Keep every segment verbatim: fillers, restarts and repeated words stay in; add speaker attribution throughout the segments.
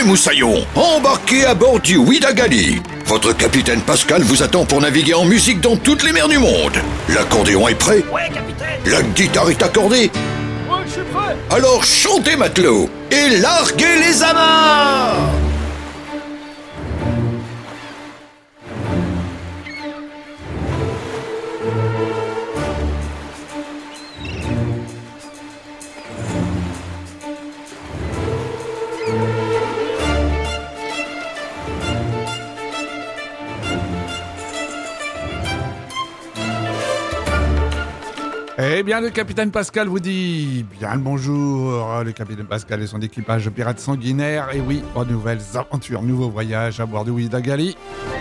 Speaker 1: les moussaillons, embarquez à bord du Ouidagali. Votre capitaine Pascal vous attend pour naviguer en musique dans toutes les mers du monde. L'accordéon est prêt?
Speaker 2: Ouais, capitaine.
Speaker 1: La guitare est accordée?
Speaker 2: Ouais, je suis prêt.
Speaker 1: Alors chantez, matelots, et larguez les amarres!
Speaker 3: Eh bien, le capitaine Pascal vous dit bien le bonjour. Le capitaine Pascal et son équipage de pirates sanguinaires. Et oui, en nouvelles aventures, nouveau voyage à bord du Ouidagali.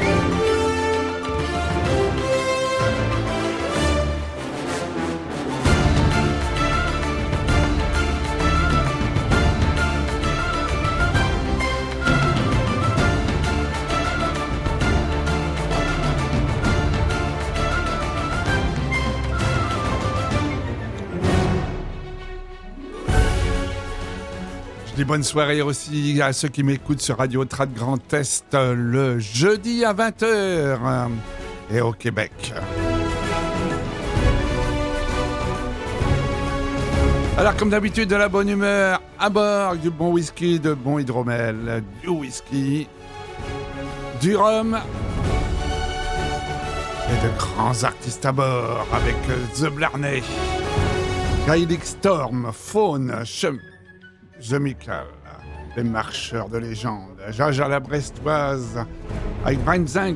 Speaker 3: Je dis bonne soirée aussi à ceux qui m'écoutent sur Radio Trad Grand Est le jeudi à vingt heures et au Québec. Alors comme d'habitude, de la bonne humeur à bord, du bon whisky, de bon hydromel, du whisky, du rhum et de grands artistes à bord avec The Blarney, Gaelic Storm, Faune, Chum, The Michael, les marcheurs de légende, Jaja la Brestoise, avec Brian Zing,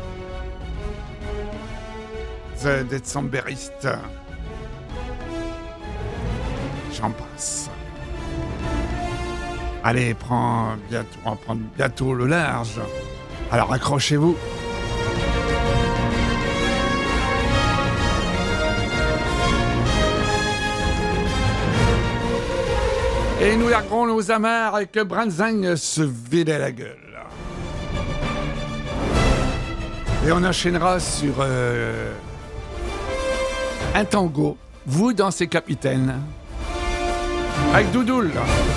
Speaker 3: The Décembriste, j'en passe. Allez, prends bientôt, on va prendre bientôt le large. Alors accrochez-vous. Et nous larguerons nos amarres avec Branzang se vider la gueule. Et on enchaînera sur euh, un tango, vous dansez capitaine, avec Doudoul.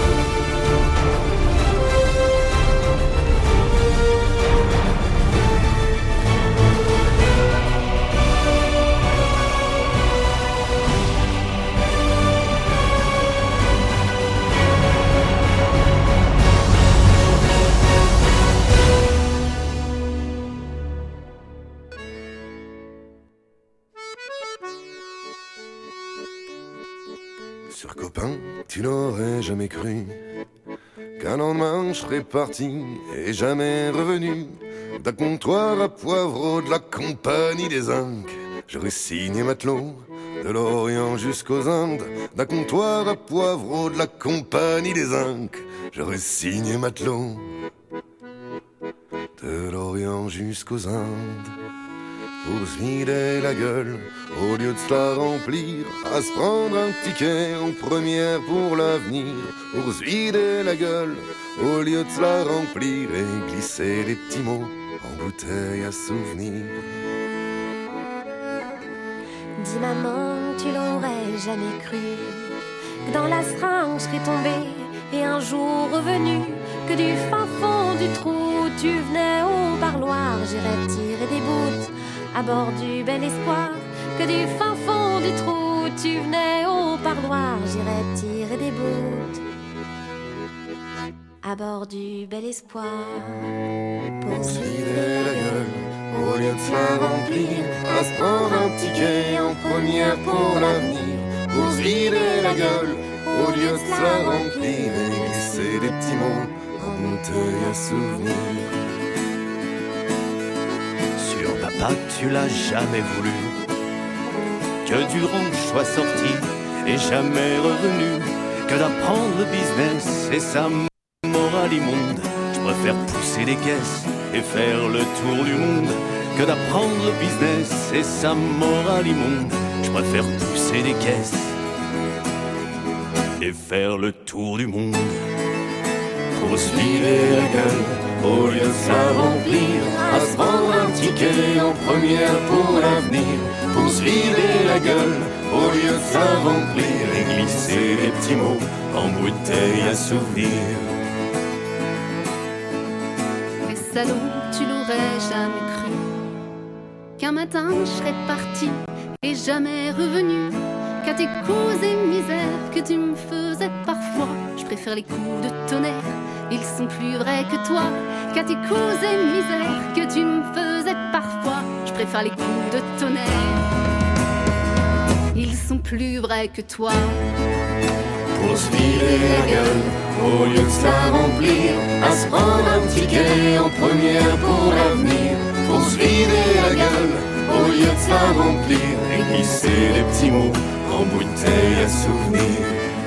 Speaker 4: Sur copain, tu n'aurais jamais cru qu'un lendemain je serais parti et jamais revenu d'un comptoir à poivreau de la compagnie des Inques. J'aurais signé matelot de l'Orient jusqu'aux Indes, d'un comptoir à poivreau de la compagnie des Inques. J'aurais signé matelot de l'Orient jusqu'aux Indes. Pour se vider la gueule, au lieu de se la remplir, à se prendre un ticket en première pour l'avenir. Pour se vider la gueule, au lieu de se la remplir, et glisser des petits mots en bouteille à souvenir.
Speaker 5: Dis maman, tu l'aurais jamais cru, que dans la seringue je serais tombée, et un jour revenu, que du fin fond du trou, tu venais au parloir, j'irais tirer des bouts à bord du bel espoir, que du fin fond du trou, tu venais au parloir, j'irais tirer des bouts à bord du bel espoir.
Speaker 4: Pour se vider la gueule, au lieu de se la remplir, à se prendre un ticket en première pour l'avenir. Pour se vider la gueule, au lieu de se la remplir, et glisser des petits mots en bouteille à souvenir.
Speaker 6: Papa, tu l'as jamais voulu, que du ranch soit sorti et jamais revenu, que d'apprendre le business et sa morale immonde. Je préfère pousser les caisses et faire le tour du monde, que d'apprendre le business et sa morale immonde. Je préfère pousser les caisses et faire le tour du monde. Pour se vider la gueule, au lieu de se la remplir, à se prendre un ticket en première pour l'avenir. Pour se vider la gueule, au lieu de se la remplir, et glisser les petits mots en bouteille à souvenir.
Speaker 2: salaud, tu l'aurais jamais cru. Qu'un matin je serais partie et jamais revenue. Qu'à tes coups et misères que tu me faisais parfois, je préfère les coups de tonnerre, ils sont plus vrais que toi. Qu'à tes coups et misères que tu me faisais parfois, je préfère les coups de tonnerre, ils sont plus vrais que toi.
Speaker 7: Pour se vider la gueule, au lieu de se la remplir, à se prendre un ticket en première pour l'avenir. Pour se vider la gueule, au lieu de se la remplir, et glisser les petits mots en bouteille à souvenir.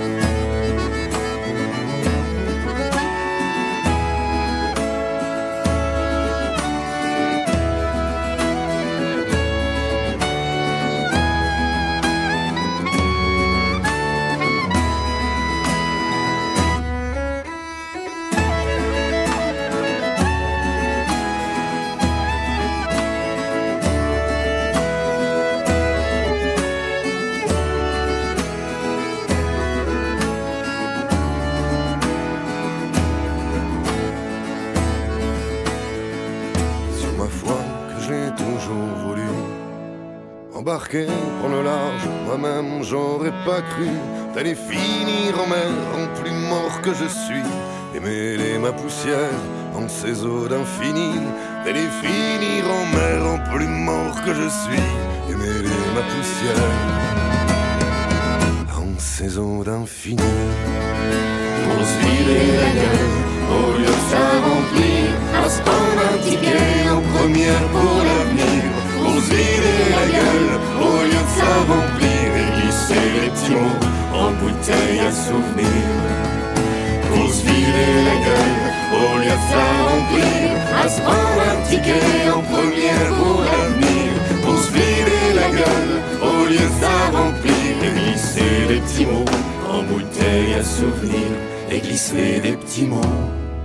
Speaker 4: Embarqué, prendre le large, moi-même j'aurais pas cru d'aller finir en mer, en plus mort que je suis, et mêler ma poussière en ces eaux d'infini, d'aller finir en mer, en plus mort que je suis, et mêler ma poussière en ces eaux d'infini.
Speaker 7: Pour se vider la gueule, au lieu de ça remplir, à se prendre un ticket en première pour l'avenir. Pour se vider la gueule, au lieu de ça remplir, et glisser les petits mots en bouteille à souvenir. Pour se vider la gueule, au lieu de ça remplir, à se prendre un ticket en première pour l'avenir. Pour se vider la gueule, au lieu de ça remplir, et glisser les petits mots en bouteille à souvenir. Et glisser des petits mots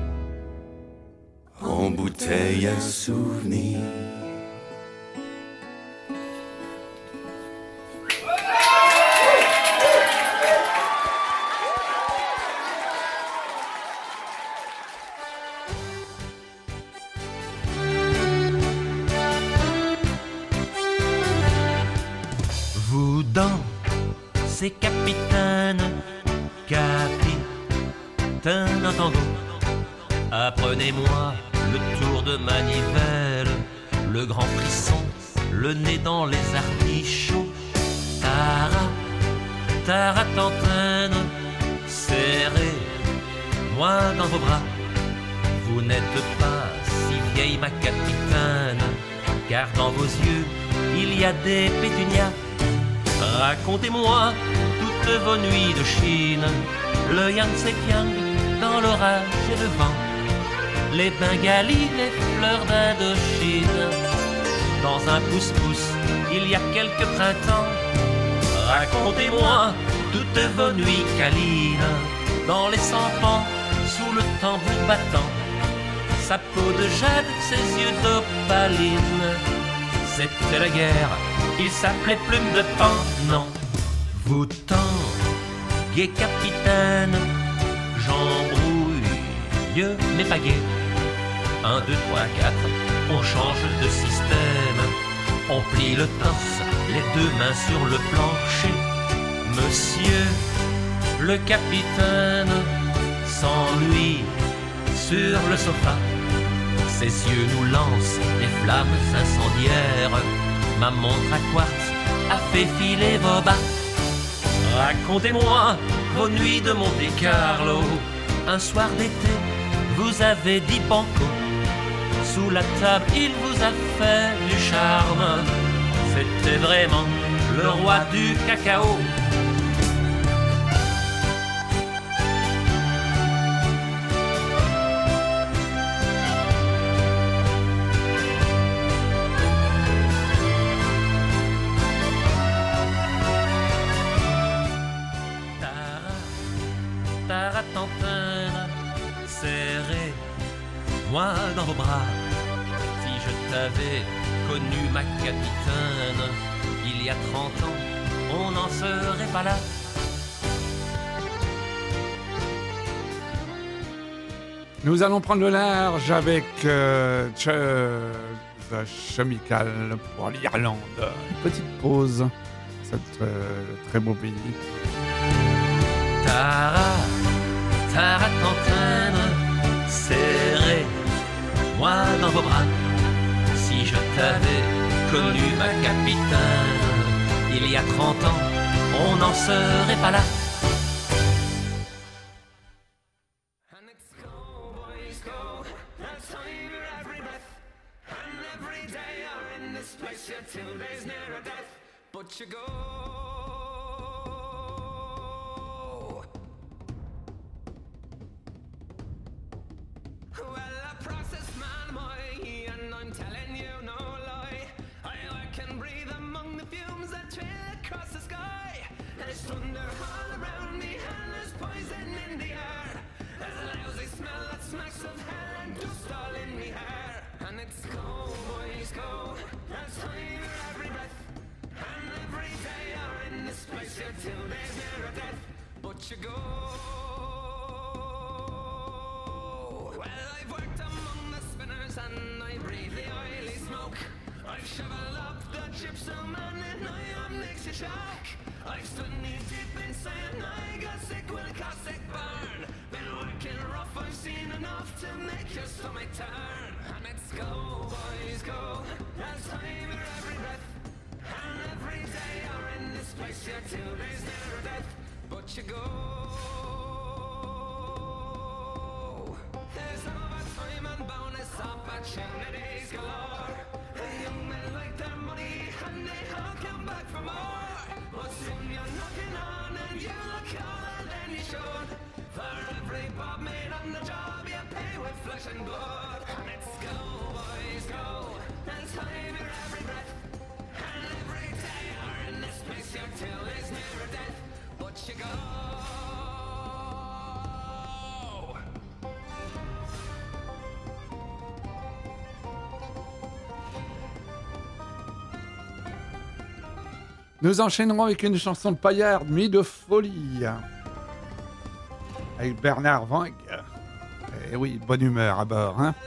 Speaker 7: en bouteille à souvenir.
Speaker 8: Vous dansez capitaine, capitaine un tango. Apprenez-moi le tour de manivelle, le grand frisson, le nez dans les artichauts. Tara, taratantine, serrez-moi dans vos bras. Vous n'êtes pas si vieille ma capitaine, car dans vos yeux il y a des pétunias. Racontez-moi toutes vos nuits de Chine, le Yangtze-Kiang dans l'orage et le vent, les Bengalis, les fleurs d'Indochine. Dans un pouce-pouce, il y a quelques printemps. Racontez-moi toutes vos nuits câlines, dans les sampans, sous le tambour battant. Sa peau de jade, ses yeux d'opaline. C'était la guerre, il s'appelait Plume de Pan. Non, vous tanguez capitaine, j'embrouille mes pagaies. Un, deux, trois, quatre, on change de système. On plie le torse, les deux mains sur le plancher. Monsieur le capitaine s'ennuie sur le sofa. Ses yeux nous lancent des flammes incendiaires. Ma montre à quartz a fait filer vos bas. Racontez-moi vos nuits de Monte-Carlo. Un soir d'été, vous avez dit banco. Sous la table, il vous a fait du charme. C'était vraiment le roi du cacao. Moi dans vos bras, si je t'avais connu ma capitaine, il y a trente ans, on n'en serait pas là.
Speaker 3: Nous allons prendre le large avec euh, Chug Chemical pour l'Irlande. Une petite pause, cet euh, très beau pays.
Speaker 8: Tara, Tara t'entraîne, serré, moi dans vos bras. Si je t'avais connu, ma capitaine, il y a trente ans, on n'en serait pas là.
Speaker 9: But you go. Well, I process man, my, and I'm telling you no lie. I, I can breathe among the fumes that trail across the sky. There's thunder all around me, and there's poison in the air. There's a lousy smell that smacks of hell and dust all in me hair. And it's go, boys, go. There's time for every breath. And every day you're in this place, you're till there's near a death. But you go. Well, I've worked among the spinners and I breathe the oily smoke. I've shoveled up the gypsum and at night I'm next to shock. I've stood knee deep in sand, I got sick with a caustic burn. Been working rough, I've seen enough to make your stomach turn. And it's go, boys, go. There's time for every breath. And every day you're in this place, you're till there's never death. But you go. There's overtime and bonus opportunities galore. The young men like their money and they all come back for more. But soon you're knocking on and you look older than you should. For every bob made on the job you pay with flesh and blood. And it's go, boys, go. There's time for every breath. And every day you're in this place, you're till there's near a death. But you go.
Speaker 3: Nous enchaînerons avec une chanson de Paillard, Nuit de folie, avec Bernard Wang. Et oui, bonne humeur à bord, hein.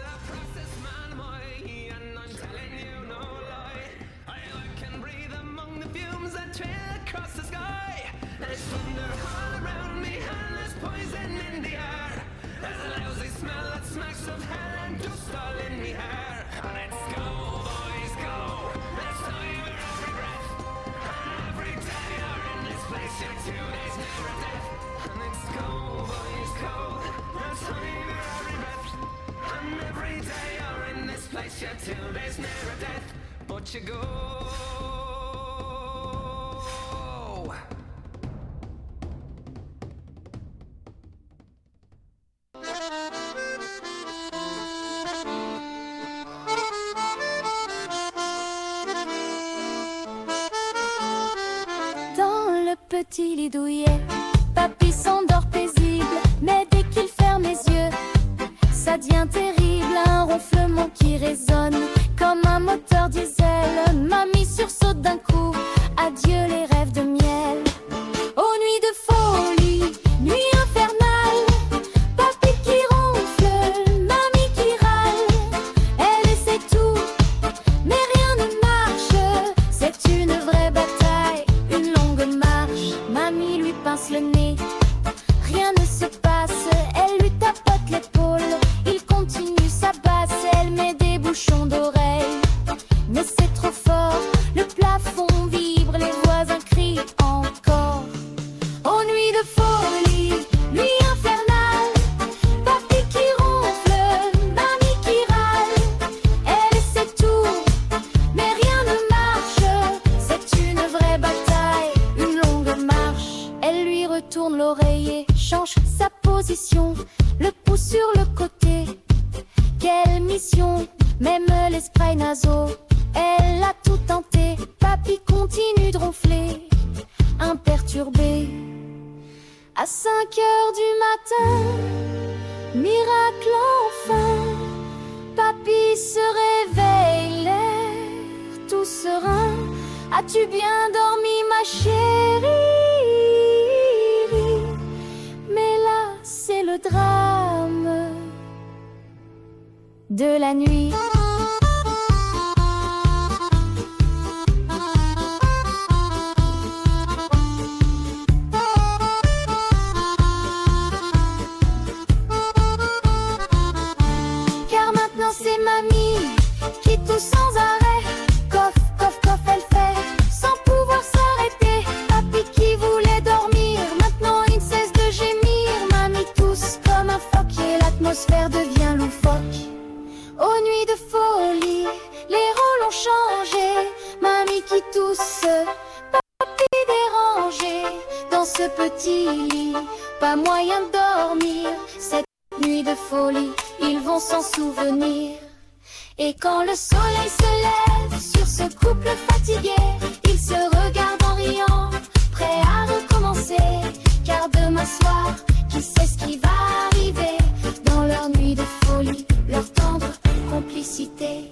Speaker 9: Till there's never death, but you go.
Speaker 5: Dans le petit lit douillet, papy s'endort paisible, mais dès qu'il ferme les yeux, ça devient terrible, un ronflement qui résonne comme un moteur diesel. Mamie sursaute d'un coup, adieu les rêves de miel. Oh nuit de folie, nuit infernale, papy qui ronfle, mamie qui râle. Elle essaie tout, mais rien ne marche. C'est une vraie bataille, une longue marche. Mamie lui pince le nez, rien ne se passe. Elle lui tapote l'épaule, il continue sa basse. Elle met des bouchons d'oreilles, mais c'est trop fort. Le plafond vibre, les voisins crient encore. Oh nuit de folie, nuit infernale, papy qui ronfle, mamie qui râle. Elle essaie tout, mais rien ne marche. C'est une vraie bataille, une longue marche. Elle lui retourne l'oreiller, change sa position, le pouce sur le côté. Quelle mission, même les sprays nasaux, elle a tout tenté. Papy continue de ronfler, imperturbé. À cinq heures du matin, miracle enfin, papy se réveille, l'air tout serein. As-tu bien dormi ma chérie? Mais là c'est le drame. de la nuit. Car maintenant c'est mamie qui tousse sans arrêt. Coff, coff, coff, elle fait sans pouvoir s'arrêter. Papy qui voulait dormir, maintenant il ne cesse de gémir. Mamie tousse comme un phoque et l'atmosphère devient loufoque. Aux nuits de folie, les rôles ont changé. Mamie qui tousse, papy dérangé. Dans ce petit lit, pas moyen de dormir. Cette nuit de folie, ils vont s'en souvenir. Et quand le soleil se lève sur ce couple fatigué, ils se regardent en riant, prêts à recommencer. Car demain soir, qui sait ce qui va arriver dans leur nuit de folie, leur tendre complicité.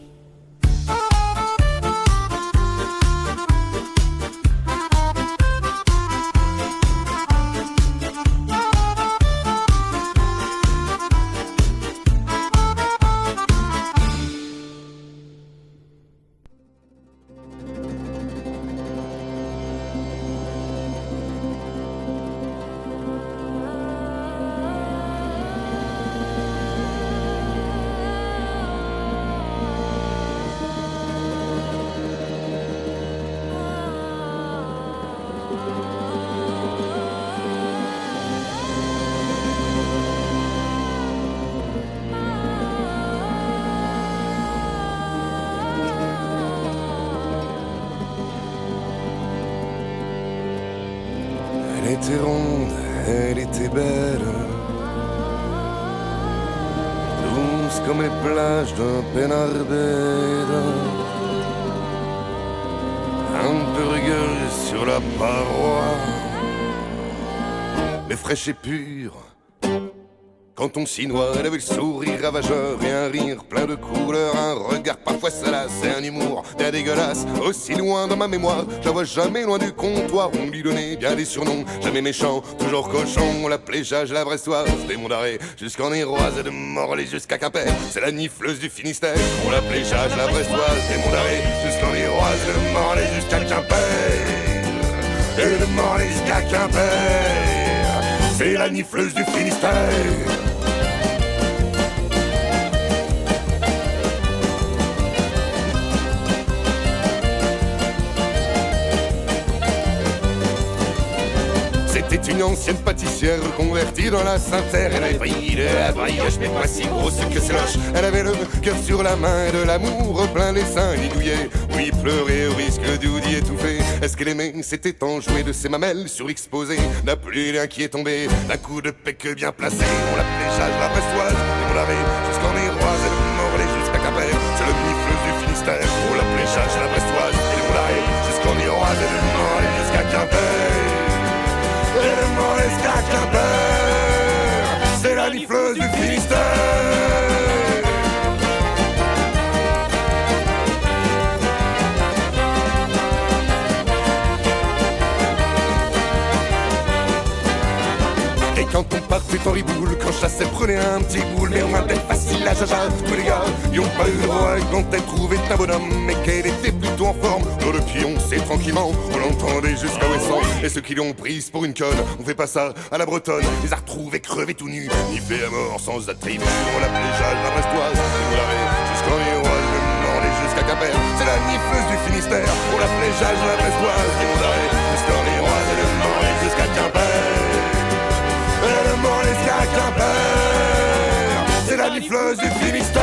Speaker 4: Elle était ronde, elle était belle, douce comme les plages d'un Penarbed, un peu rugueuse sur la paroi, mais fraîche et pure. Quand on s'y noie, elle avait le sourire ravageur et un rire plein de couleurs, un regard parfois salace et un humour bien dégueulasse. Aussi loin dans ma mémoire, je la vois jamais loin du comptoir. On lui donnait bien des surnoms, jamais méchant, toujours cochon. On l'appelait Jage la Brestoise, des Monts d'Arrêt jusqu'en Héroise et de Morlaix jusqu'à Quimper. C'est la nifleuse du Finistère. On l'appelait Jage la Brestoise, des Monts d'Arrêt jusqu'en Héroise et de Morlaix jusqu'à Quimper. Et de Morlaix jusqu'à Quimper. C'est la nifleuse du Finistère. C'était une ancienne pâtissière convertie dans la Saint-Terre. Elle avait brillé de la brioche, mais pas si grosse que ses loches. Elle avait le cœur sur la main et de l'amour plein les seins. Il douillait, oui, pleurait au risque d'y étouffer. Est-ce qu'elle aimait? C'était enjoué de ses mamelles surexposées. N'a plus rien qui est tombé d'un coup de pec bien placé. On l'appelait Jage la Brestoise, et on l'avait jusqu'en Héroise et de Morlaix jusqu'à Quimper. C'est le nifleuse du Finistère. On l'appelait Jage la Brestoise, et on l'avait jusqu'en Héroise et de Morlaix jusqu'à Quimper. Et le Morlaix jusqu'à Quimper, c'est la nifleuse du Finistère. Et quand on partait en riboule, quand je chassais, prenait un petit boule. Mais on a d'elle facile à Jaja, tous les gars, ils ont pas eu le droit. Quand elle trouvait un bonhomme, mais qu'elle était plutôt en forme. Dans le pied, on sait tranquillement, on l'entendait jusqu'à Ouessant. Et ceux qui l'ont prise pour une conne, on fait pas ça à la bretonne. Les a retrouvés crevés tout nus, niffés à mort sans attribut. On l'appelait Jage la Brestoise, et on l'avait jusqu'en Héroise, de Morlaix jusqu'à Quimper. C'est la nifleuse du Finistère, on l'appelait Jage la Brestoise, et on l'avait jusqu'en Héroise, et de Morlaix jusqu'à Quimper. Et de Morlaix jusqu'à Quimper, c'est la nifleuse du Finistère.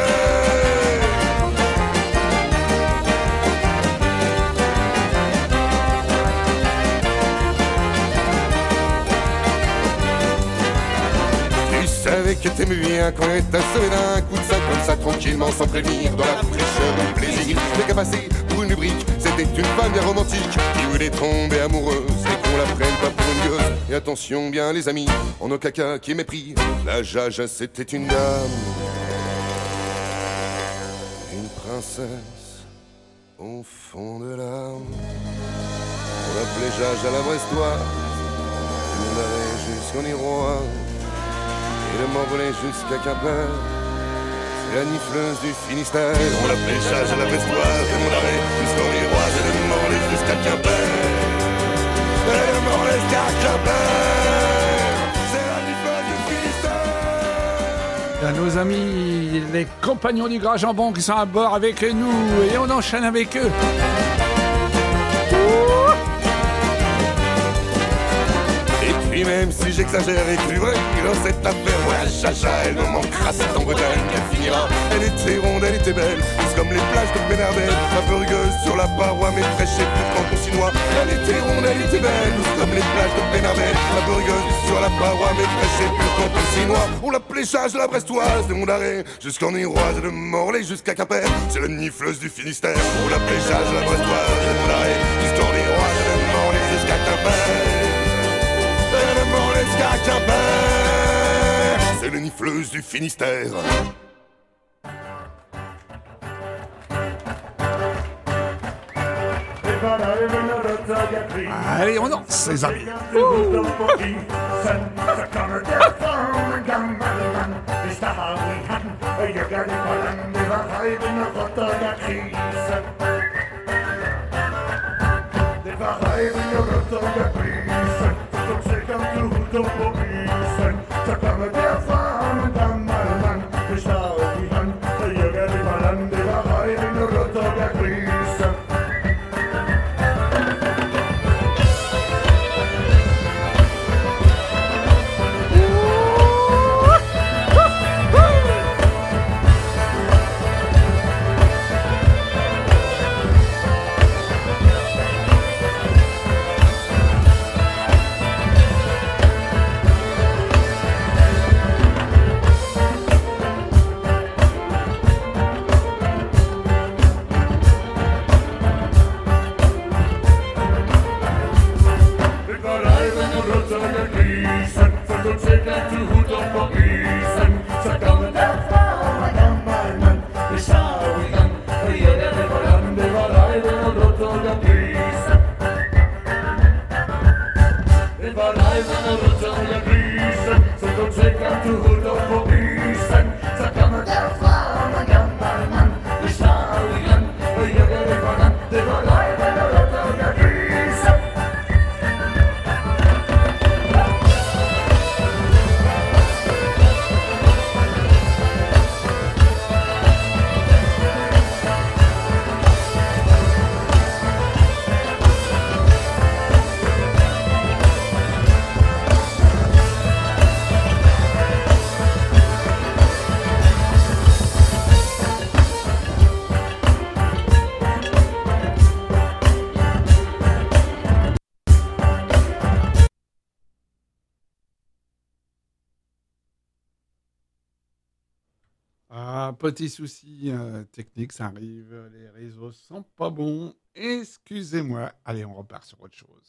Speaker 4: Tu savais que t'aimais bien quand elle t'a sauvé d'un coup de sac comme ça tranquillement sans prévenir, dans la fraîcheur du plaisir. Dès qu'à passer pour une lubrique, c'était une femme bien romantique qui voulait tomber amoureuse et qu'on la prenne pas pour une gueuse. Et attention bien les amis, on a caca qui est mépris. La Jage c'était une dame, une princesse au fond de l'âme. On l'appelait Jage à la Brestoise, on l'avait jusqu'en Héroise. Et le Morlaix jusqu'à Quimper, c'est la nifleuse du Finistère. On l'appelait Chage à la Brestoise, et mon arrêt jusqu'en Miroise, et de Morlaix jusqu'à Quimper. Et de Morlaix jusqu'à Quimper, c'est la nifleuse du Finistère.
Speaker 3: Il y a nos amis, les compagnons du Gras Jambon qui sont à bord avec nous, et on enchaîne avec eux.
Speaker 4: Et même si j'exagère et que vrai, dans cette affaire, ouais, Chacha, elle me manquera, cette en Bretagne qu'elle finira. Elle était ronde, elle était belle, plus comme les plages de Bénardel. Un peu rugueuse sur la paroi, mais fraîche et plus quand on chinois. Elle était ronde, elle était belle, plus comme les plages de Bénardel. Un peu rugueuse sur la paroi, mais fraîche et plus quand on chinois. On l'appelait Chage la Brestoise, de Mondarrêt jusqu'en Iroise, et de Morlaix jusqu'à Quimper. C'est la nifleuse du Finistère. On l'appelait Chage la Brestoise, de Mondarrêt jusqu'en Iroise, et de Morlaix jusqu'à Quimper. C'est le nifleuse du Finistère.
Speaker 3: Allez, on danse, les amis.
Speaker 10: De popisen, så kommer derfra en gammel mand. Det står i hand, og jøkker det var land, det var røgning og rødt og der grisen.
Speaker 3: Petit souci euh, technique, ça arrive, les réseaux sont pas bons, excusez-moi. Allez, on repart sur autre chose.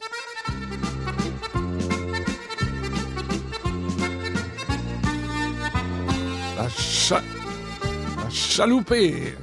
Speaker 3: La, cha... La chaloupée.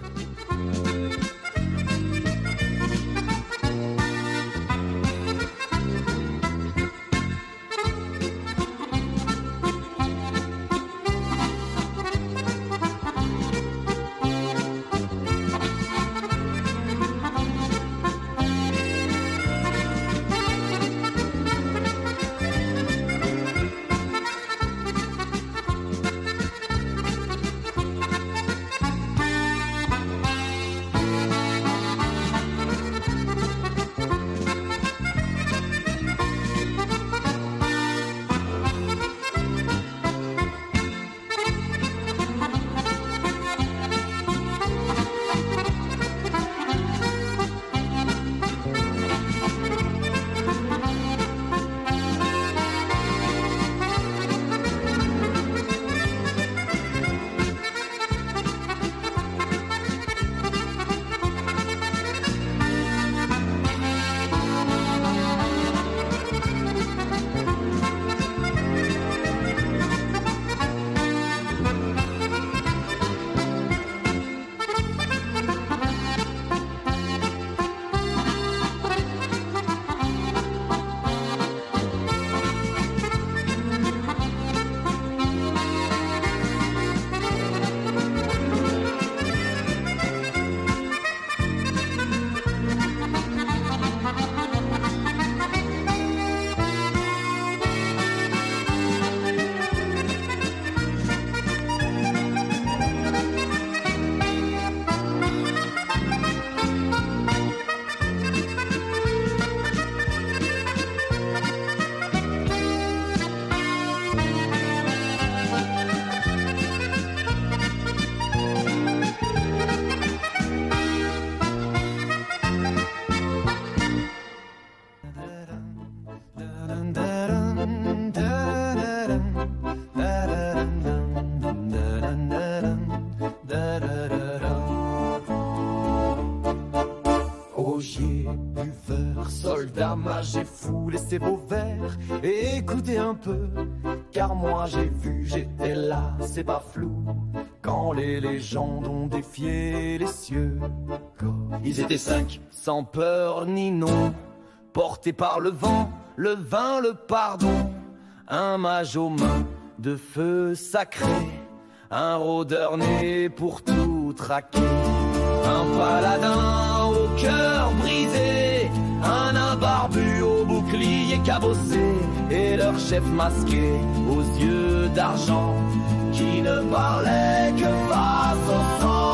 Speaker 11: Mesdames, âgés fous, laissez vos verres et écoutez un peu, car moi j'ai vu, j'étais là, c'est pas flou, quand les légendes ont défié les cieux. Ils étaient cinq, sans peur ni nom, portés par le vent, le vin, le pardon, un mage aux mains de feu sacré, un rôdeur né pour tout traquer, un paladin au cœur brisé, un nain barbu au bouclier cabossé, et leur chef masqué aux yeux d'argent, qui ne parlait que face au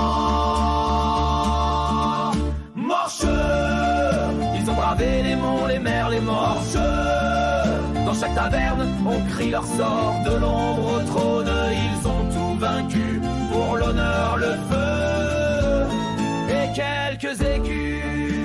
Speaker 11: sang. Marcheurs, ils ont bravé les monts, les mers, les marcheurs. Dans chaque taverne, on crie leur sort, de l'ombre au trône, ils ont tout vaincu, pour l'honneur, le feu, et quelques écus.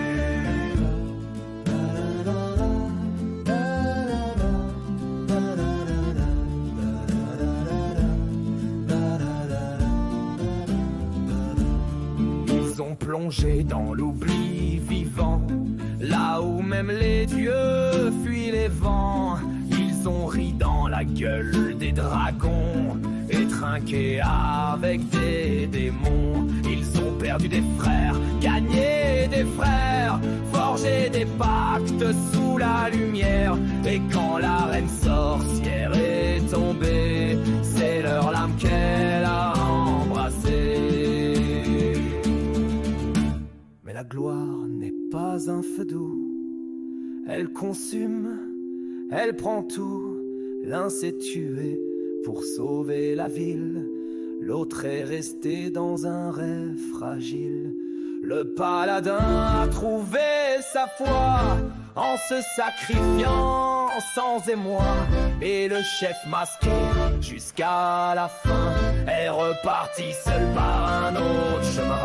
Speaker 11: Ils ont plongé dans l'oubli vivant, là où même les dieux fuient les vents. Ils ont ri dans la gueule des dragons et trinqué avec des démons. Ils ont perdu des frères, gagné des frères, forgé des pactes sous la lumière. Et quand la reine sorcière est tombée, c'est leur lame qu'elle a embrassée. Mais la gloire n'est pas un feu doux, elle consume, elle prend tout. L'un s'est tué pour sauver la ville, l'autre est resté dans un rêve fragile. Le paladin a trouvé sa foi en se sacrifiant sans émoi, et le chef masqué jusqu'à la fin est reparti seul par un autre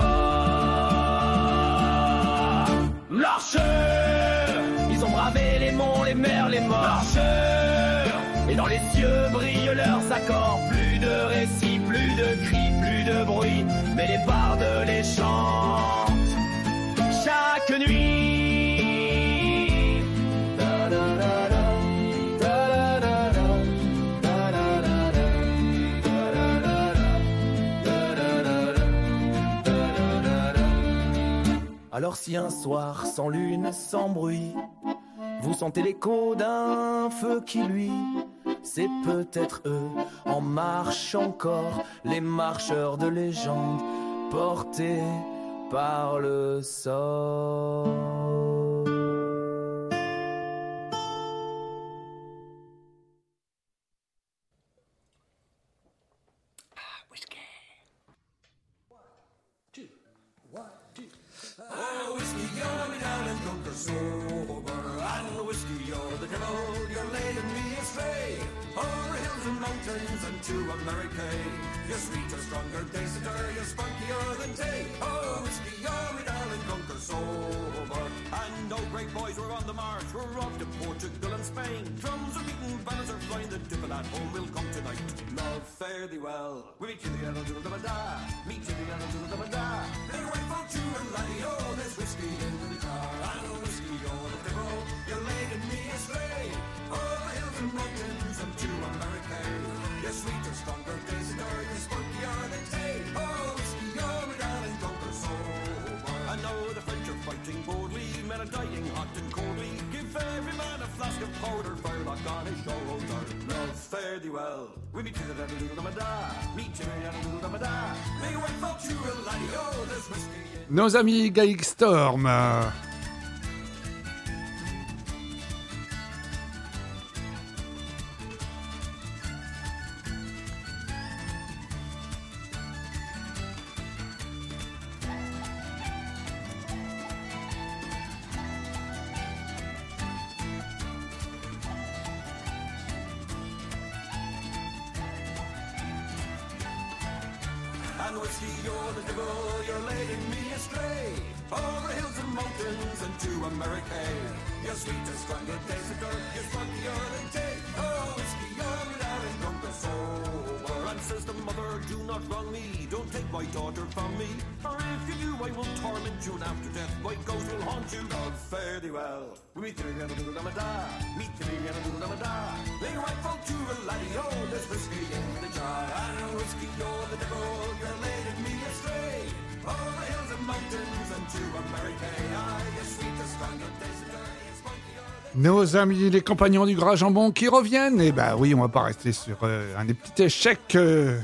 Speaker 11: chemin. Marcheurs, ils ont bravé les monts, les mers, les marcheurs, et dans les cieux brillent leurs accords. Plus de récits, plus de cris, plus de bruit, mais les bardes les chantent chaque nuit. Da, da, da, da. Alors si un soir, sans lune, sans bruit, vous sentez l'écho d'un feu qui luit, c'est peut-être eux, en marche encore, les marcheurs de légende, portés par le sort.
Speaker 9: Ah, whiskey. Two, one, two. Oh, whiskey, you're me down and drunk or sober, and whiskey, you're the devil, you're leading me astray, over hills and mountains and to America. You're sweeter, stronger, dacier, you're spunkier than day. Oh, whiskey, you're me down and drunk or sober, and oh, great boys, we're on the march, we're off to Portugal and Spain. Drums are beating, banners are flying, the devil at home will come tonight. Love, fare thee well, we meet you the yellow doodle da da, meet you the yellow doodle da da. They wait for you and laddie, oh, there's whiskey in the car, and whiskey, oh, the devil, you're leading me astray, over hills and mountains and to America. You're sweeter, stronger, daisier, you're spunkier than day. Oh, whiskey, you're me darling, drunk or sober. I know the French are fighting boldly, men are dying hot and coldly. Give every man a flask of powder, firelock on his shoulder. Love, fare thee well, we meet you the devil doodle da da, meet you the devil doodle da da. May wait for you a laddie, oh, there's whiskey.
Speaker 3: Nos amis Gaelic Storm.
Speaker 9: And whiskey, you're the devil, you're leading me astray, over hills and mountains and to America. You're sweeter, stronger, daisier, you're spunkier than day. Oh, whiskey, you're me darling, drunk or sober, and
Speaker 12: says the mother, do not wrong me, don't take my daughter from me, or if you do, I will torment you, and after death, my ghost will haunt you. God fare thee well. Meet the again, do da da. Meet the again, do da da. Lay right folk to a laddie, oh, there's whiskey in the jar, and whiskey, oh, the devil, you're leading me astray. All the hills and mountains, and to America, I guess sweet the strand of desert.
Speaker 3: Nos amis les compagnons du Gras Jambon qui reviennent. Et bah oui, on va pas rester sur euh, un des petits échecs. Euh...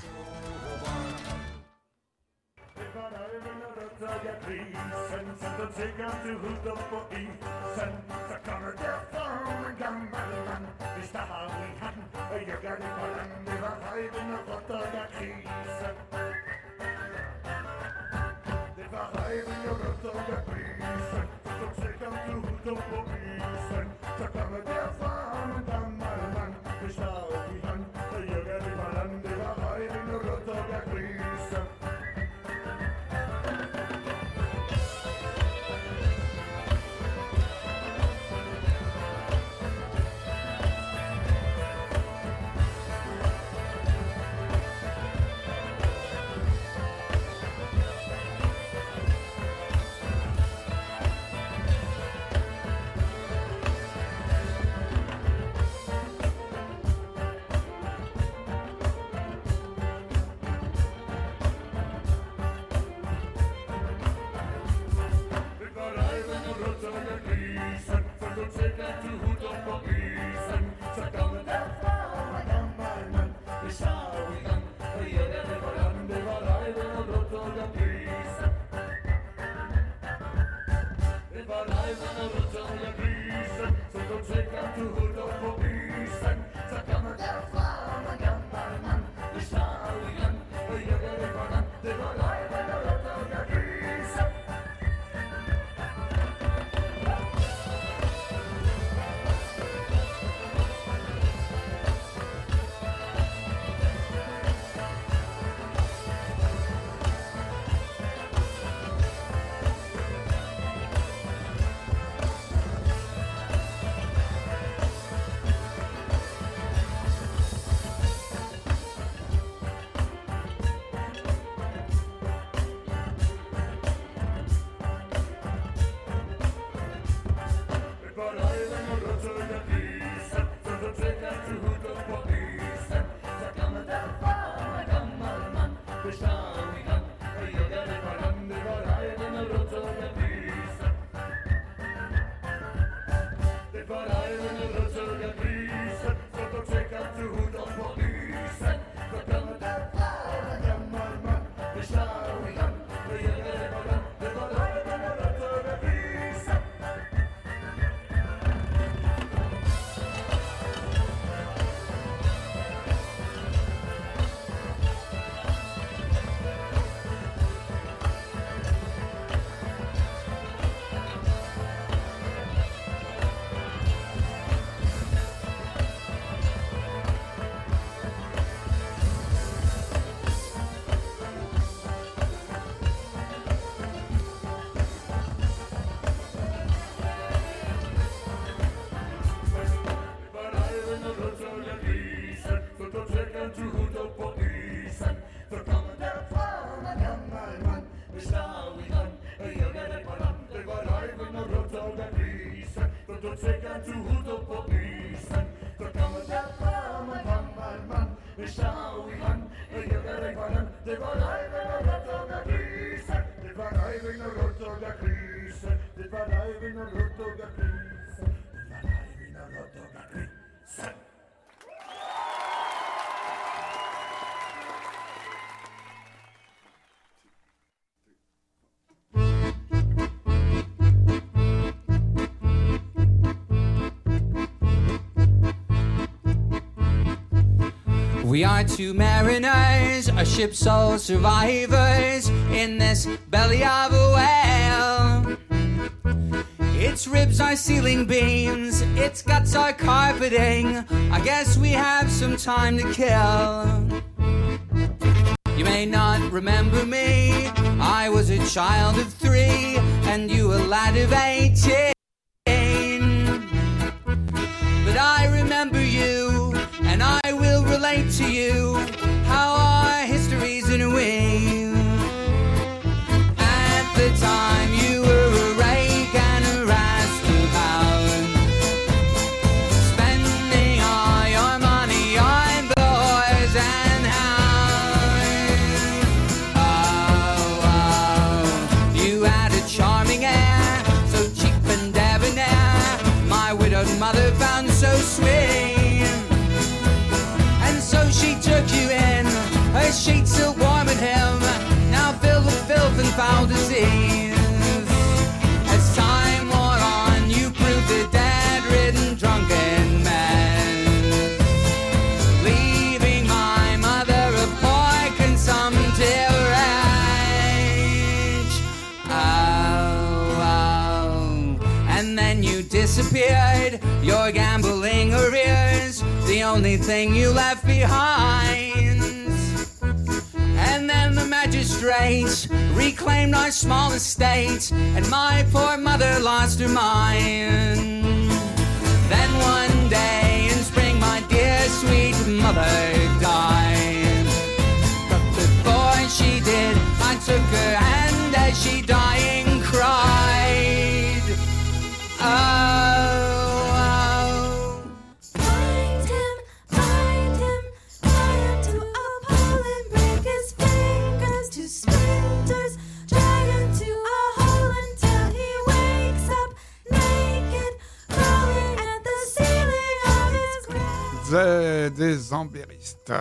Speaker 13: We are two mariners, a ship's sole survivors in this belly of a whale. Its ribs are ceiling beams, its guts are carpeting. I guess we have some time to kill. You may not remember me, I was a child of three and you a lad of eighteen. But I remember you, and I will relate to you how so sweet. And so she took you in, her sheets still warm at him, now filled with filth and foul disease. As time wore on, you proved a dead-ridden, drunken man, leaving my mother a poor, consumptive wretch. Oh, oh. And then you disappeared, your gambling arrears, the only thing you left behind. And then the magistrates reclaimed our small estate, and my poor mother lost her mind. Then one day in spring, my dear sweet mother died. But before she did, I took her hand as she dying cried. Oh.
Speaker 3: Des embéristes.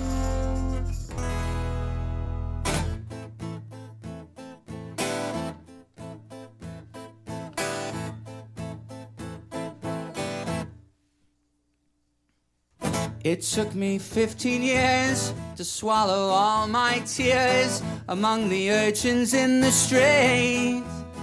Speaker 13: It took me fifteen years to swallow all my tears among the urchins in the street,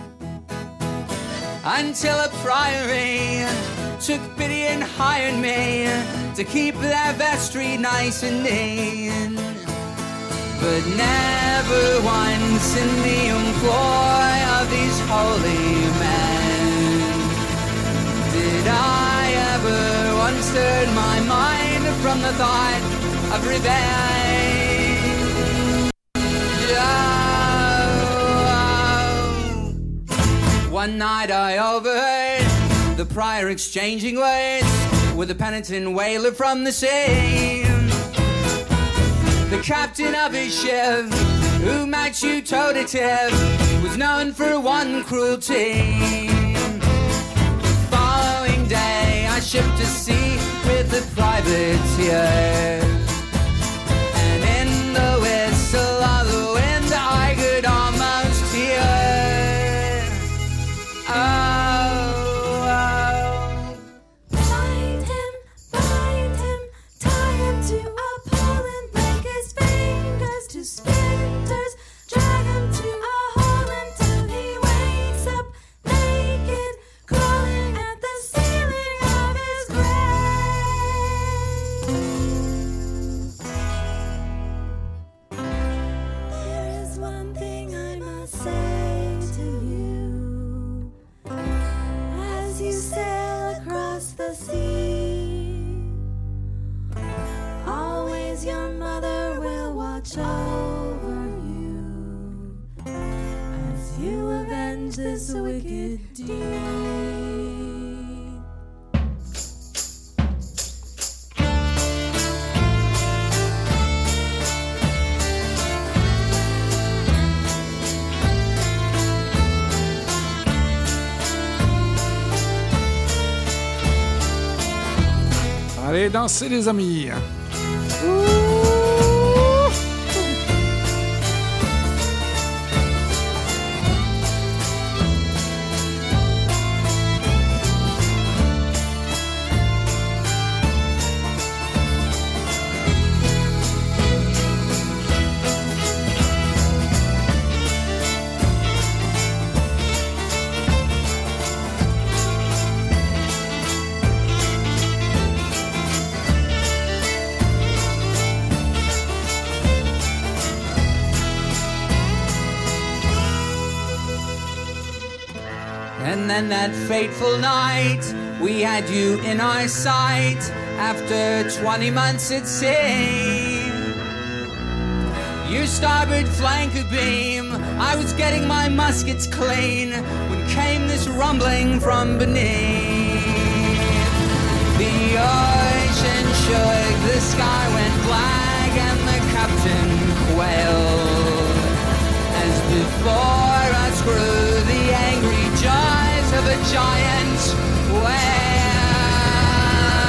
Speaker 13: until a priory took pity and hired me to keep their vestry nice and neat. But never once in the employ of these holy men did I ever once turn my mind from the thought of revenge. Oh, oh. One night I overheard the prior exchanging words with a penitent whaler from the sea. The captain of his ship, who matched you toe-to-tip, was known for one cruelty. Following day, I shipped to sea with the privateer, and in the whistle of the wind, I could almost hear. Oh.
Speaker 5: Splinters, drag him to a hole until he wakes up naked, crawling at the ceiling of his grave. There is one thing I must say to you as you sail across the sea. Always your mother will watch over you as you avenge this wicked deed.
Speaker 3: Allez, dansez les amis.
Speaker 13: And then that fateful night, we had you in our sight after twenty months at sea. Your starboard flank abeam, I was getting my muskets clean when came this rumbling from beneath. The ocean shook, the sky went black, and the captain quailed as before us grew the angry jaws of a giant whale.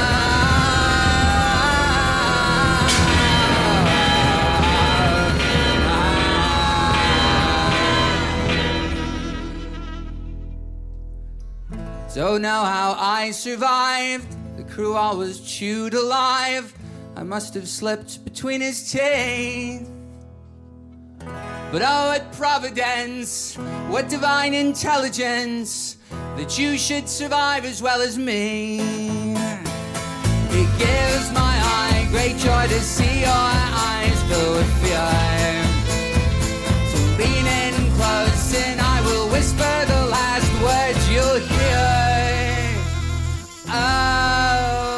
Speaker 13: Don't know how I survived. The crew all was chewed alive. I must have slipped between his teeth. But oh, what providence, what divine intelligence, that you should survive as well as me. It gives my eye great joy to see your eyes fill with fear. So lean in close and I will whisper the last words you'll hear. Oh,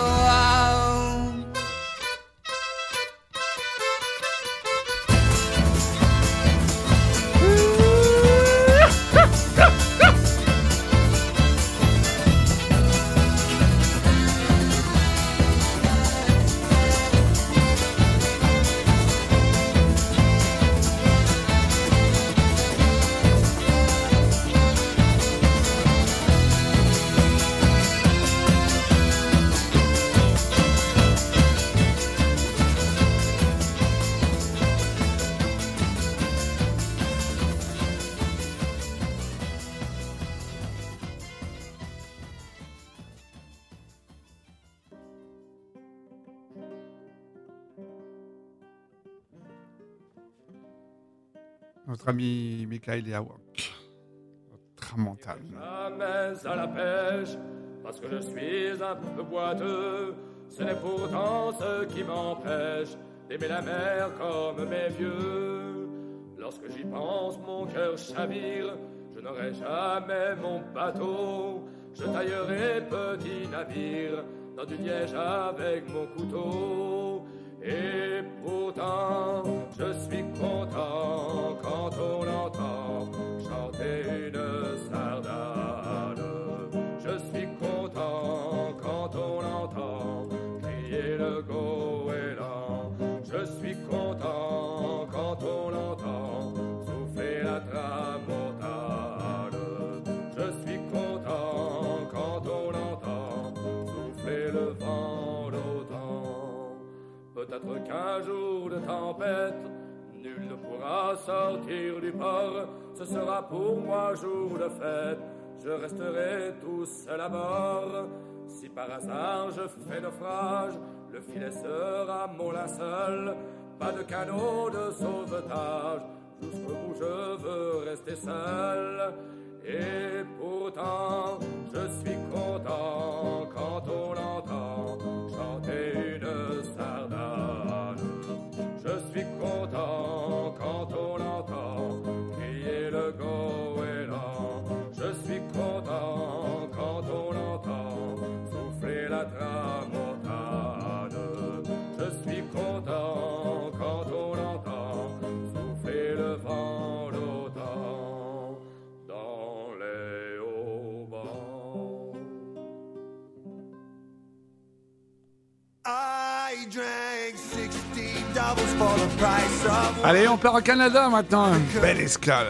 Speaker 3: Notre ami Michael Yawak, Tramontane.
Speaker 14: Jamais à la pêche, parce que je suis un peu boiteux. Ce n'est pourtant ce qui m'empêche d'aimer la mer comme mes vieux. Lorsque j'y pense, mon cœur chavire. Je n'aurai jamais mon bateau. Je taillerai petit navire dans du liège avec mon couteau. Et pourtant, je suis content quand on entend chanter une sardane. Je suis content quand on entend crier le goéland. Je suis content quand on entend souffler la tramontane. Je suis content quand on entend souffler le vent d'automne. Peut-être qu'un jour de tempête, nul ne pourra sortir du port. Ce sera pour moi jour de fête, je resterai tout seul à bord. Si par hasard je fais naufrage, le filet sera mon linceul. Pas de canot de sauvetage, jusqu'au bout je veux rester seul. Et pourtant, je suis content quand on entend chanter une sardane. Je suis content quand on entend crier le goéland. Je suis content quand on entend souffler la tramontane. Je suis content quand on entend souffler le vent d'automne dans les haubans.
Speaker 7: I drank sixteen doubles for the price of one.
Speaker 3: Allez, on part au Canada maintenant. Belle escale.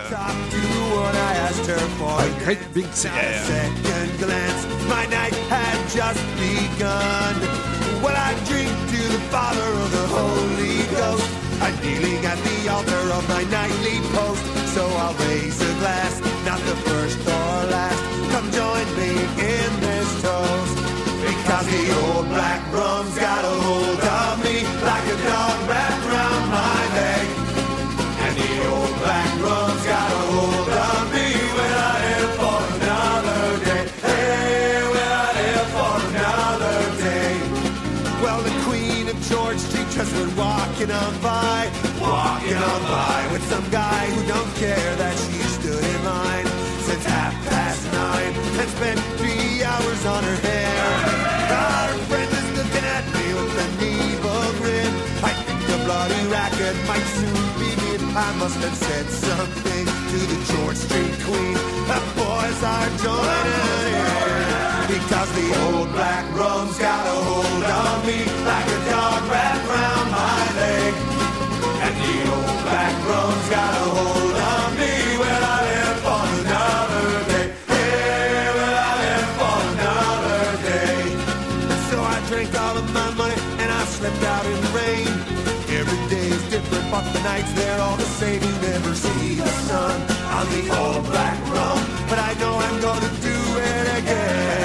Speaker 3: A Great Big Sea.
Speaker 7: Second glance, my night had just begun. Well, I drink to the Father of the Holy Ghost. I'm kneeling at the altar of my nightly post. So I'll raise a glass, not the first or last. Come join me in this toast. Because the old black rum's got a hold of me like a dog wrapped around my leg. And the old black rum's got a hold of me when I live for another day. Hey, when I live for another day. Well, the Queen of George Street just went walking on by, walking on by with some guy who don't care that she stood in line since half past nine and spent three hours on her hair. Our friend is looking at me with an evil grin. I think the bloody racket might soon begin. I must have said something to the George Street Queen. The boys are joining in because the old black rum's got a hold on me like a dog wrapped round my leg. And the old black rum's got a hold on me when I live for another day. Hey, when I live for another day. And so I drank all of my money and I slept out in the rain. Every day's different, but the nights they're all the same. You never see the sun on the old black rum, but I know I'm gonna do it again.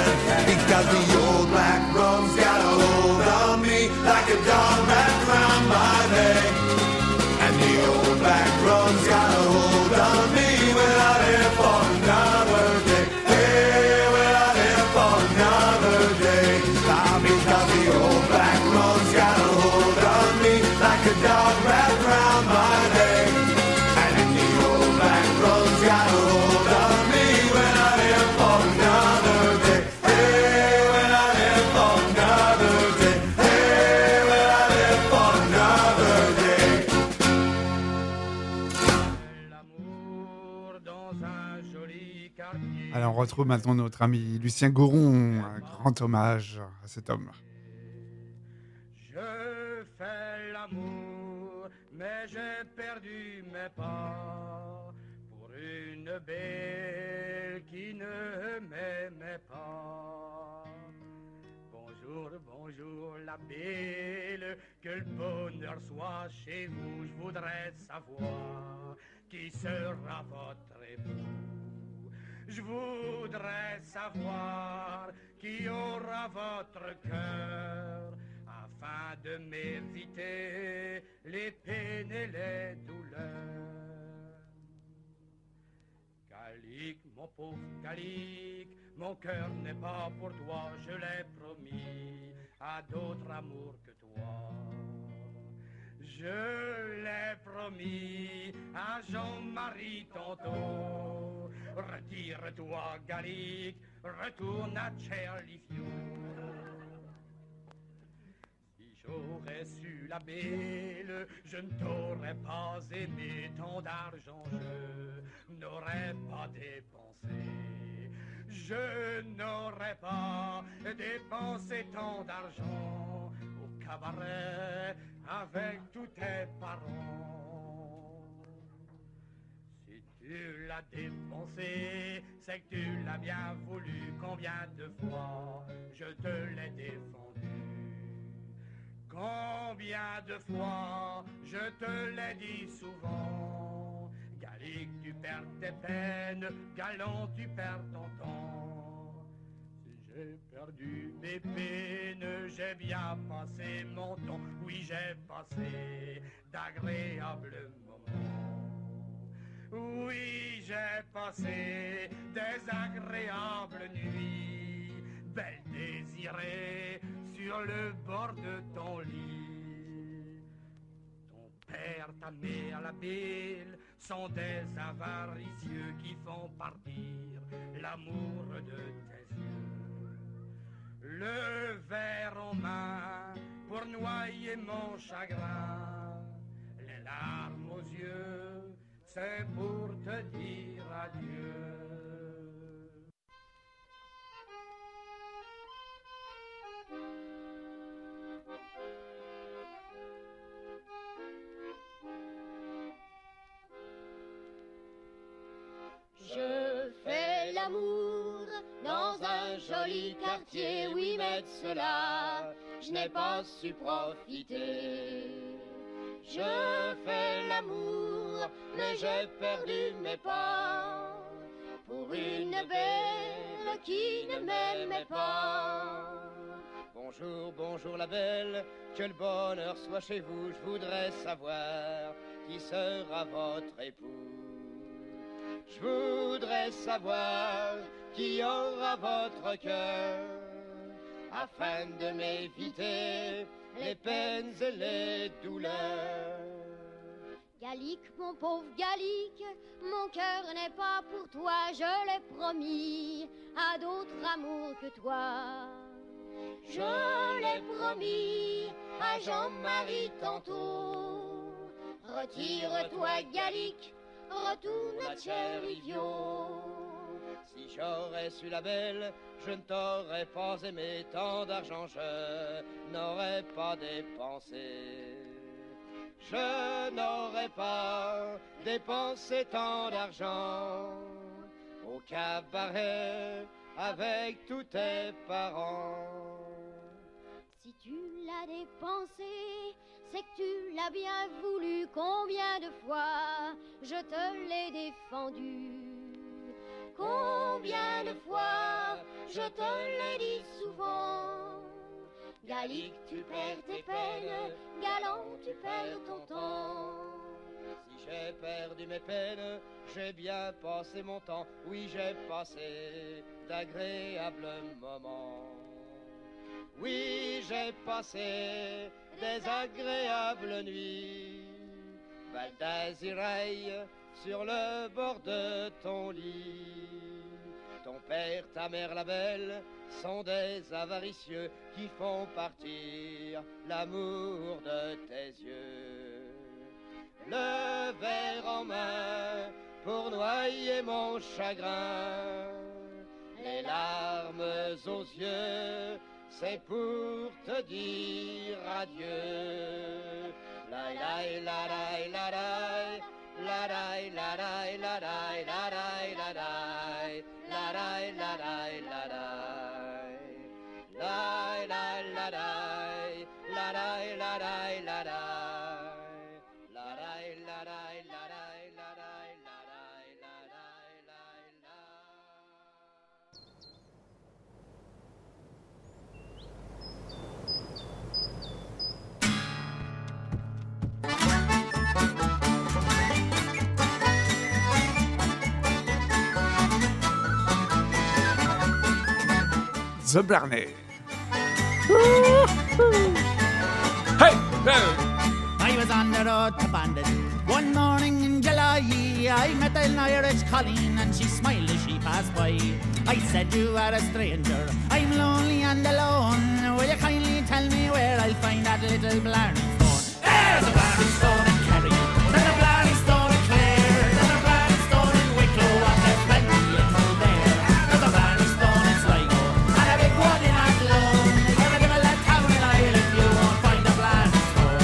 Speaker 7: run's got a hold on me. Will I live for another day? Hey, will I live for another day? Ah, because the old black run's got a hold on me like a dog wrapped round my neck. And then the old black run's got a hold on me. Will I live for another day? Hey, will I live for another day? Hey, will I live for another day?
Speaker 3: Alors on retrouve maintenant notre ami Lucien Goron, un grand hommage à cet homme.
Speaker 15: Je fais l'amour, mais j'ai perdu mes pas pour une belle qui ne m'aimait pas. Bonjour, bonjour la belle, que le bonheur soit chez vous. Je voudrais savoir qui sera votre époux. Je voudrais savoir qui aura votre cœur, afin de m'éviter les peines et les douleurs. Galique, mon pauvre Galique, mon cœur n'est pas pour toi, je l'ai promis à d'autres amours que toi. Je l'ai promis à Jean-Marie tantôt. Retire-toi, Galique, retourne à Cherlifiou. Si j'aurais su la belle, je ne t'aurais pas aimé. Tant d'argent je n'aurais pas dépensé. Je n'aurais pas dépensé tant d'argent au cabaret avec tous tes parents. Si tu l'as dépensé, c'est que tu l'as bien voulu. Combien de fois je te l'ai défendu? Combien de fois je te l'ai dit souvent? Galique, tu perds tes peines, Galant, tu perds ton temps. Si j'ai perdu mes peines, j'ai bien passé mon temps. Oui, j'ai passé d'agréables moments. Oui, j'ai passé des agréables nuits, belle désirée sur le bord de ton lit. Ton père, ta mère, la belle sont des avaricieux qui font partir l'amour de tes yeux. Le verre en main pour noyer mon chagrin, les larmes aux yeux, c'est pour te dire adieu.
Speaker 16: Je fais l'amour dans un joli quartier, oui, mais de cela, je n'ai pas su profiter. Je fais l'amour, mais j'ai perdu mes pas pour une belle qui ne m'aimait pas.
Speaker 17: Bonjour, bonjour la belle, que le bonheur soit chez vous. Je voudrais savoir qui sera votre époux. Je voudrais savoir qui aura votre cœur, afin de m'éviter les peines et les douleurs.
Speaker 16: Galique, mon pauvre Galique, mon cœur n'est pas pour toi, je l'ai promis à d'autres amours que toi. Je l'ai promis à Jean-Marie tantôt. Retire-toi, Galique, retourne à Cherlifiou.
Speaker 17: Si j'aurais su la belle, je ne t'aurais pas aimé. Tant d'argent je n'aurais pas dépensé. Je n'aurais pas dépensé tant d'argent au cabaret avec tous tes parents.
Speaker 16: Si tu l'as dépensé, c'est que tu l'as bien voulu. Combien de fois je te l'ai défendu? Combien de fois je te l'ai dit souvent? Galique, tu perds tes peines, Galant, tu perds ton temps.
Speaker 17: Si j'ai perdu mes peines, j'ai bien passé mon temps, oui j'ai passé d'agréables moments. Oui j'ai passé des agréables nuits, Val d'Aziraï sur le bord de ton lit. Ton père, ta mère, la belle, sont des avaricieux qui font partir l'amour de tes yeux. Le verre en main pour noyer mon chagrin, les larmes aux yeux, c'est pour te dire adieu. La la la la la la. La la la la la la la la la la la la la la la la la
Speaker 3: The Blarney. Hey, hey!
Speaker 18: I was on the road to Bandon one morning in July. I met an Irish colleen and she smiled as she passed by. I said, you are a stranger, I'm lonely and alone. Will you kindly tell me where I'll find that little Blarney stone? There's a Blarney stone in Kerry, there's a Blarney stone in Clare, there's a Blarney stone in Wicklow, and there's plenty in Kildare. There's a Blarney stone in Sligo, and a big one in Athlone. You're a devil at town in Ireland, you won't find a Blarney stone.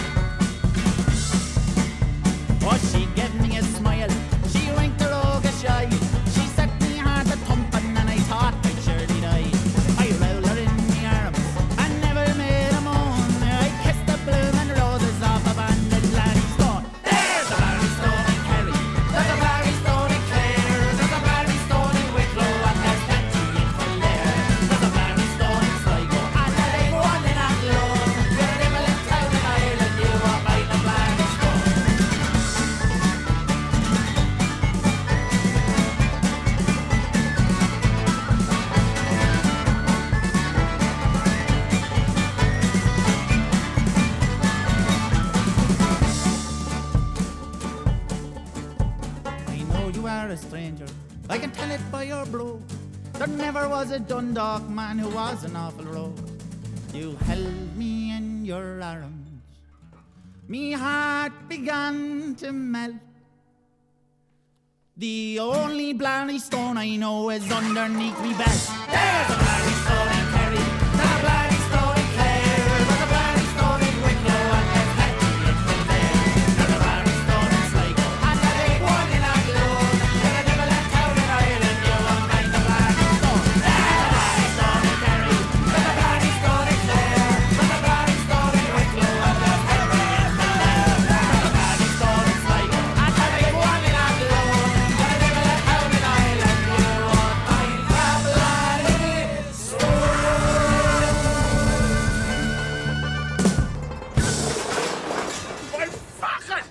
Speaker 18: Oh, she gave me a smile, she winked her roguish eye. She set me heart a thumping, and I thought I'd surely die. I rolled her in my arms and never made a moan. I kissed the bloomin' roses off a banded Blarney stone. There's a Blarney stone in Kerry, there's a Blarney stone in Clare, there's a Blarney stone in Wicklow, and there's plenty in Kildare. There's a Blarney stone in Sligo, and a big one in Athlone. You're a devil in town in Ireland, you won't find a Blarney stone. I know you are a stranger, I can tell it by your blow. There never was a Dundalk man who was an awful rogue. You held me in your arms, me heart began to melt. The only Blarney stone I know is underneath me belt. There's a Blarney stone in Kerry, there's a Blarney stone in Clare, there's a Blarney stone in Wicklow, and there's plenty in Kildare. There's a Blarney stone in Sligo, and a big one in Athlone. You're a devil in town in Ireland, you won't find a Blarney stone. There's a Blarney stone in Kerry, there's a Blarney stone in Clare, there's a Blarney stone in Wicklow, and there's plenty in Kildare. There's a Blarney stone in Sligo, and a big one in Athlone. You're a devil in town in Ireland, you won't find a Blarney stone.
Speaker 3: Well, fuck it!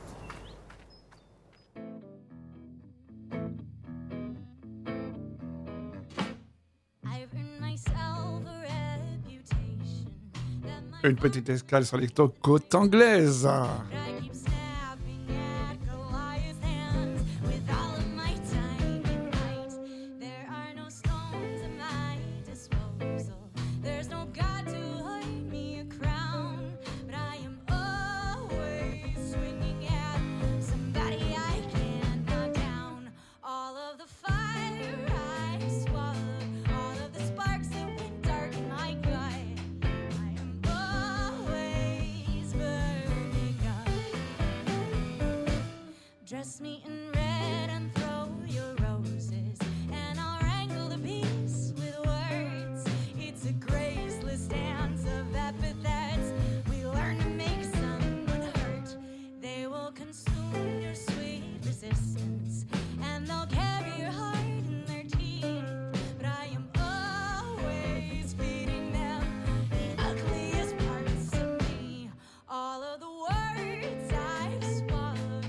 Speaker 16: I've earned myself a reputation that my
Speaker 3: Une petite escale sur les côtes anglaises.
Speaker 16: I keep snapping at Goliath's hands with all of my time and might. There are no stones at my disposal. There's no God to hold me a crown, but I am always swinging at somebody I can't knock down. All of the fire I swallowed, all of the sparks that went dark in my gut. I am always burning up. Dress me in red and throw your roses, and I'll wrangle the peace with words. It's a graceless dance of epithets. We learn to make someone hurt. They will consume your sweet resistance, and they'll carry your heart in their teeth. But I am always feeding them the ugliest parts of me. All of the words I've swallowed,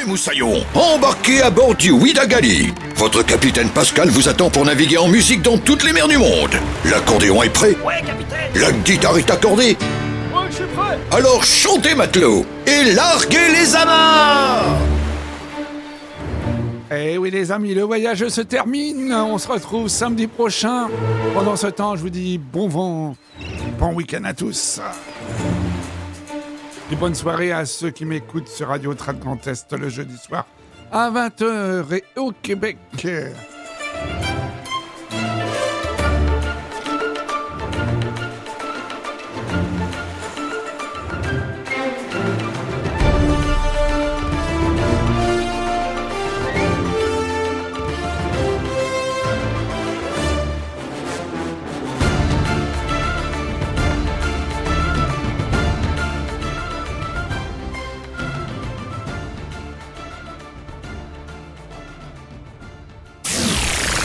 Speaker 1: moussaillons, embarquez à bord du Ouidagali. Votre capitaine Pascal vous attend pour naviguer en musique dans toutes les mers du monde. L'accordéon est prêt?
Speaker 9: Ouais, capitaine.
Speaker 1: La guitare est accordée?
Speaker 9: Ouais, je suis prêt.
Speaker 1: Alors chantez, matelot, et larguez les amarres.
Speaker 3: Eh oui les amis, le voyage se termine. On se retrouve samedi prochain. Pendant ce temps, je vous dis bon vent, bon week-end à tous. Et bonne soirée à ceux qui m'écoutent sur Radio Trad Grand Est le jeudi soir à vingt heures et au Québec